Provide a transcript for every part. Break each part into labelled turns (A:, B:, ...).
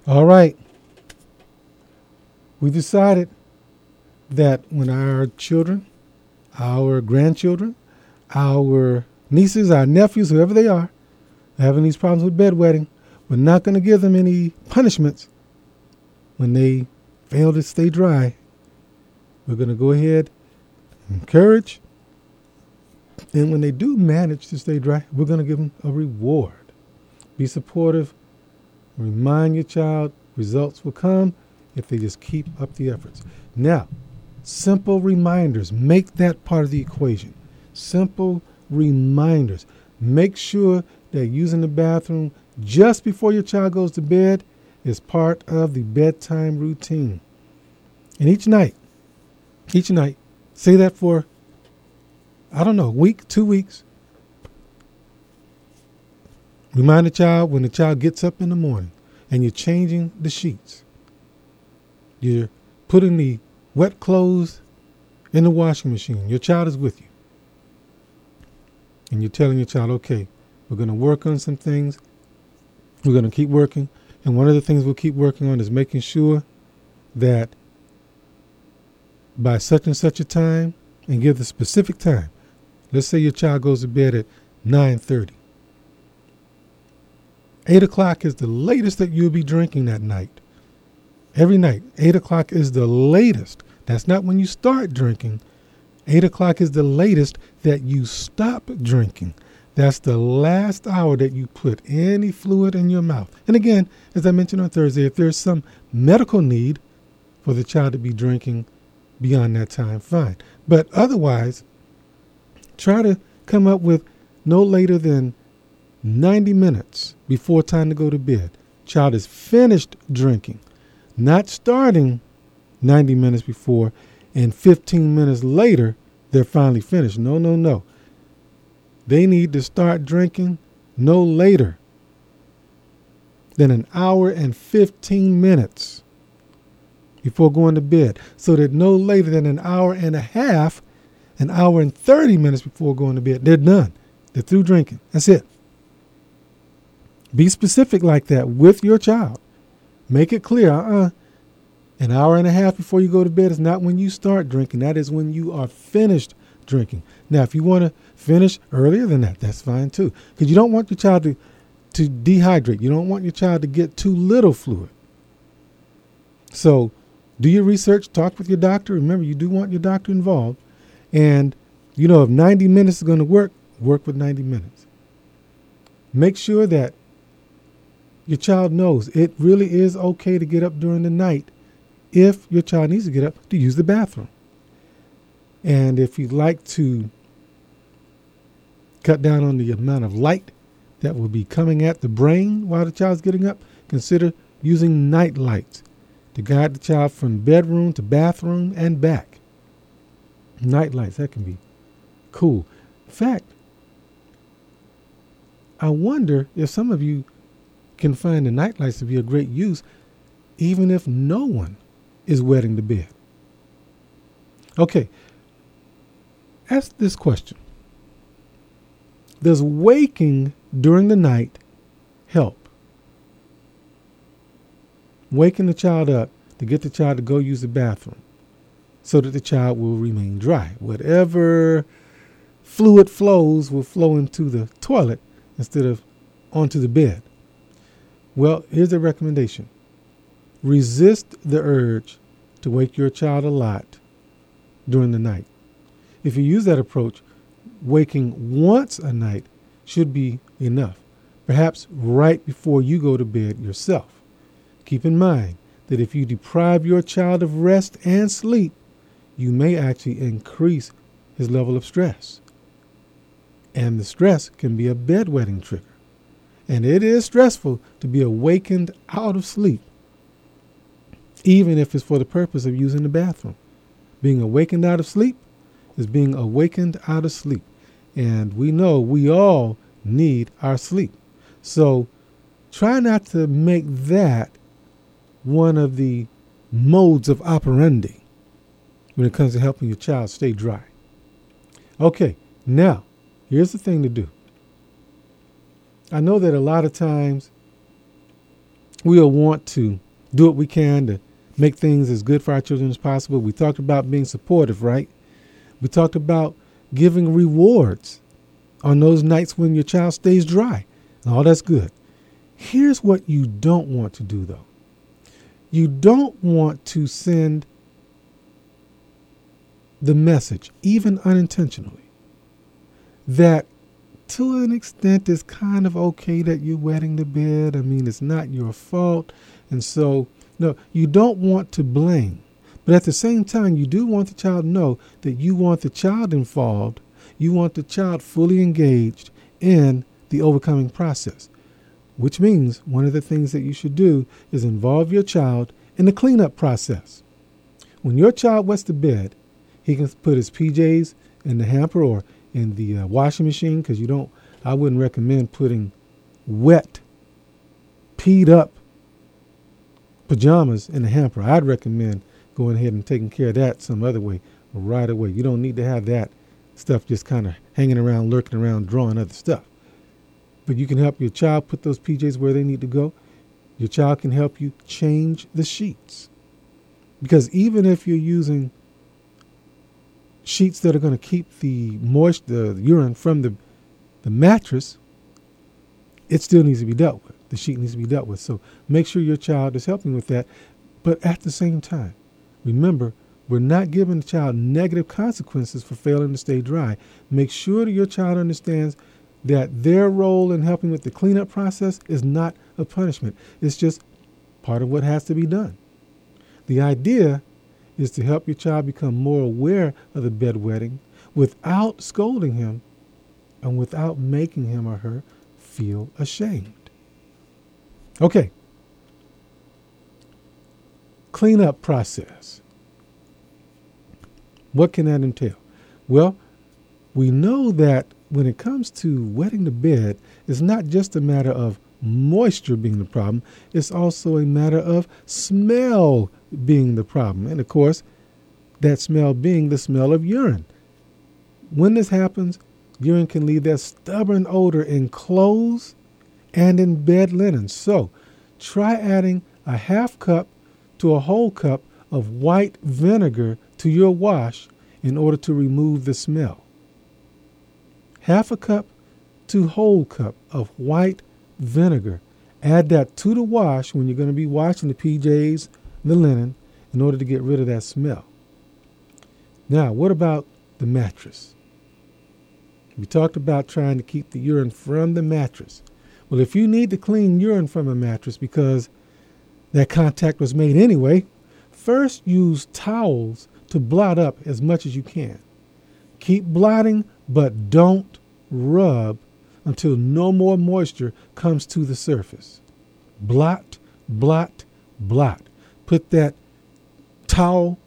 A: All right. We decided that when our children, our grandchildren, our nieces, our nephews, whoever they are, having these problems with bedwetting, we're not going to give them any punishments when they fail to stay dry. We're going to go ahead and encourage. And when they do manage to stay dry, we're going to give them a reward. Be supportive. Remind your child results will come if they just keep up the efforts. Now, simple reminders. Make that part of the equation. Simple reminders. Make sure that using the bathroom just before your child goes to bed is part of the bedtime routine. And each night, say that for, I don't know, a week, 2 weeks. Remind the child when the child gets up in the morning and you're changing the sheets. You're putting the wet clothes in the washing machine. Your child is with you. And you're telling your child, okay, we're going to work on some things. We're going to keep working. And one of the things we'll keep working on is making sure that by such and such a time, and give the specific time. Let's say your child goes to bed at 9:30. 8 o'clock is the latest that you'll be drinking that night. Every night, 8 o'clock is the latest. That's not when you start drinking. 8 o'clock is the latest that you stop drinking. That's the last hour that you put any fluid in your mouth. And again, as I mentioned on Thursday, if there's some medical need for the child to be drinking beyond that time, fine. But otherwise, try to come up with no later than 90 minutes before time to go to bed. Child is finished drinking, not starting 90 minutes before and 15 minutes later, they're finally finished. No. They need to start drinking no later than an hour and 15 minutes before going to bed, so that no later than an hour and a half, an hour and 30 minutes before going to bed, they're done. They're through drinking. That's it. Be specific like that with your child. Make it clear, an hour and a half before you go to bed is not when you start drinking. That is when you are finished drinking. Now, if you want to finish earlier than that, that's fine too. Because you don't want your child to dehydrate. You don't want your child to get too little fluid. So do your research, talk with your doctor. Remember, you do want your doctor involved. And, if 90 minutes is going to work with 90 minutes. Make sure that your child knows it really is okay to get up during the night if your child needs to get up to use the bathroom. And if you'd like to cut down on the amount of light that will be coming at the brain while the child's getting up, consider using night lights to guide the child from bedroom to bathroom and back. Night lights, that can be cool. In fact, I wonder if some of you can find the night lights to be a great use, even if no one is wetting the bed. Okay, ask this question. Does waking during the night help? Waking the child up to get the child to go use the bathroom so that the child will remain dry. Whatever fluid flows will flow into the toilet instead of onto the bed. Well, here's a recommendation. Resist the urge to wake your child a lot during the night. If you use that approach, waking once a night should be enough, perhaps right before you go to bed yourself. Keep in mind that if you deprive your child of rest and sleep, you may actually increase his level of stress. And the stress can be a bedwetting trigger. And it is stressful to be awakened out of sleep, even if it's for the purpose of using the bathroom. Being awakened out of sleep is being awakened out of sleep. And we know we all need our sleep. So try not to make that one of the modes of operandi when it comes to helping your child stay dry. Okay, now, here's the thing to do. I know that a lot of times we'll want to do what we can to make things as good for our children as possible. We talked about being supportive, right? We talked about giving rewards on those nights when your child stays dry. And all that's good. Here's what you don't want to do, though. You don't want to send the message, even unintentionally, that to an extent it's kind of okay that you're wetting the bed. I mean, it's not your fault. And so, no, you don't want to blame. But at the same time, you do want the child to know that you want the child involved. You want the child fully engaged in the overcoming process, which means one of the things that you should do is involve your child in the cleanup process. When your child wets the bed, he can put his PJs in the hamper or in the washing machine, because I wouldn't recommend putting wet, peed up pajamas in the hamper. I'd recommend going ahead and taking care of that some other way, right away. You don't need to have that stuff just kind of hanging around, lurking around, drawing other stuff. But you can help your child put those PJs where they need to go. Your child can help you change the sheets. Because even if you're using sheets that are going to keep the urine from the mattress, it still needs to be dealt with. The sheet needs to be dealt with. So make sure your child is helping with that. But at the same time, remember, we're not giving the child negative consequences for failing to stay dry. Make sure that your child understands that their role in helping with the cleanup process is not a punishment. It's just part of what has to be done. The idea is to help your child become more aware of the bedwetting without scolding him and without making him or her feel ashamed. Okay. Cleanup process. What can that entail? Well, we know that when it comes to wetting the bed, it's not just a matter of moisture being the problem. It's also a matter of smell being the problem. And of course, that smell being the smell of urine. When this happens, urine can leave that stubborn odor in clothes and in bed linen. So try adding a half cup to a whole cup of white vinegar to your wash in order to remove the smell. Half a cup to whole cup of white vinegar. Add that to the wash when you're going to be washing the PJs, the linen, in order to get rid of that smell. Now, what about the mattress? We talked about trying to keep the urine from the mattress. Well, if you need to clean urine from a mattress because that contact was made anyway, first use towels to blot up as much as you can. Keep blotting, but don't rub until no more moisture comes to the surface. Blot, blot, blot. Put that towel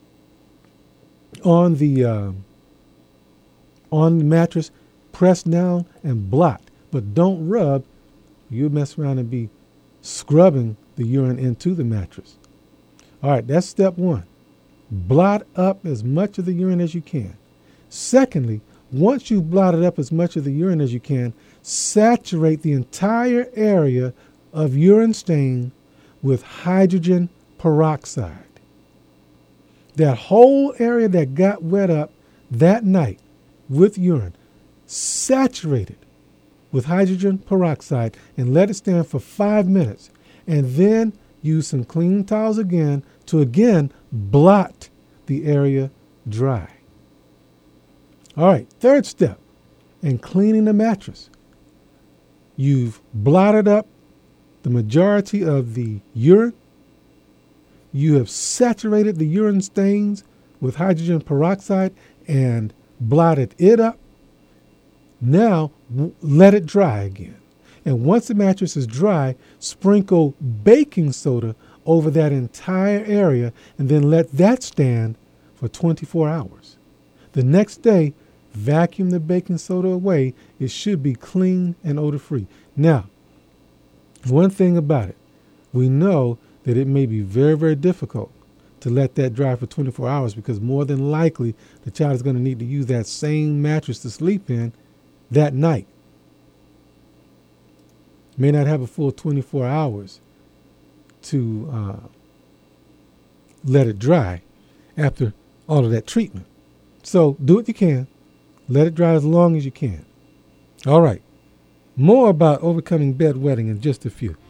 A: on the mattress, press down and blot, but don't rub. You'll mess around and be scrubbing the urine into the mattress. All right, that's step one. Blot up as much of the urine as you can. Secondly, once you've blotted up as much of the urine as you can, saturate the entire area of urine stain with hydrogen peroxide. That whole area that got wet up that night with urine, saturate it with hydrogen peroxide and let it stand for 5 minutes. And then use some clean towels again to again blot the area dry. All right, third step in cleaning the mattress. You've blotted up the majority of the urine. You have saturated the urine stains with hydrogen peroxide and blotted it up. Now let it dry again. And once the mattress is dry, sprinkle baking soda over that entire area and then let that stand for 24 hours. The next day, vacuum the baking soda away. It should be clean and odor-free. Now, one thing about it, we know that it may be very, very difficult to let that dry for 24 hours because more than likely the child is going to need to use that same mattress to sleep in that night. May not have a full 24 hours to let it dry after all of that treatment. So do what you can. Let it dry as long as you can. All right. More about overcoming bedwetting in just a few.